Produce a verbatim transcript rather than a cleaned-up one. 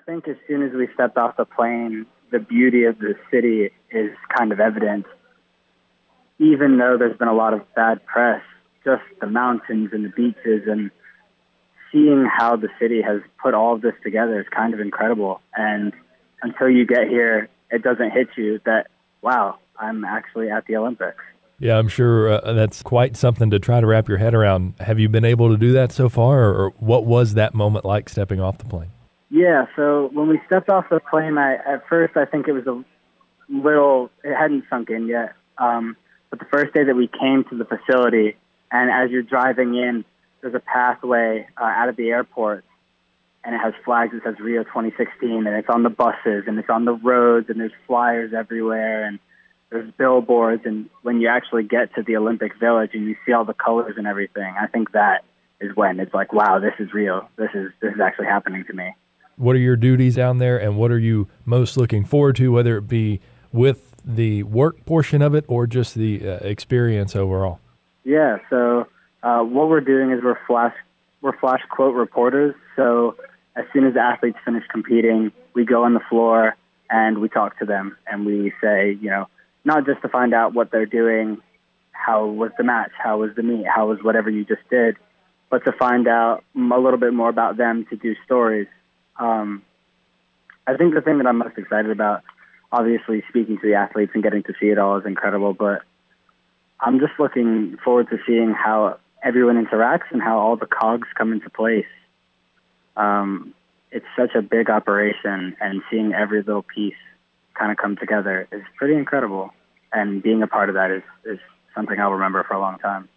think as soon as we stepped off the plane, the beauty of the city is kind of evident. Even though there's been a lot of bad press, just the mountains and the beaches and seeing how the city has put all of this together is kind of incredible. And until you get here, it doesn't hit you that, wow, I'm actually at the Olympics. Yeah, I'm sure uh, that's quite something to try to wrap your head around. Have you been able to do that so far, or, or what was that moment like stepping off the plane? Yeah, so when we stepped off the plane, I, at first I think it was a little, it hadn't sunk in yet. Um, but the first day that we came to the facility, and as you're driving in, there's a pathway uh, out of the airport, and it has flags that says Rio twenty sixteen, and it's on the buses, and it's on the roads, and there's flyers everywhere, and there's billboards, and when you actually get to the Olympic Village and you see all the colors and everything, I think that is when it's like, wow, this is real. This is this is actually happening to me. What are your duties down there, and what are you most looking forward to, whether it be with the work portion of it or just the uh, experience overall? Yeah, so uh, what we're doing is we're flash we're flash quote reporters. So as soon as the athletes finish competing, we go on the floor and we talk to them, and we say, you know, not just to find out what they're doing, how was the match, how was the meet, how was whatever you just did, but to find out a little bit more about them, to do stories. Um, I think the thing that I'm most excited about, obviously speaking to the athletes and getting to see it all is incredible, but I'm just looking forward to seeing how everyone interacts and how all the cogs come into place. Um, it's such a big operation, and seeing every little piece kind of come together is pretty incredible. And being a part of that is, is something I'll remember for a long time.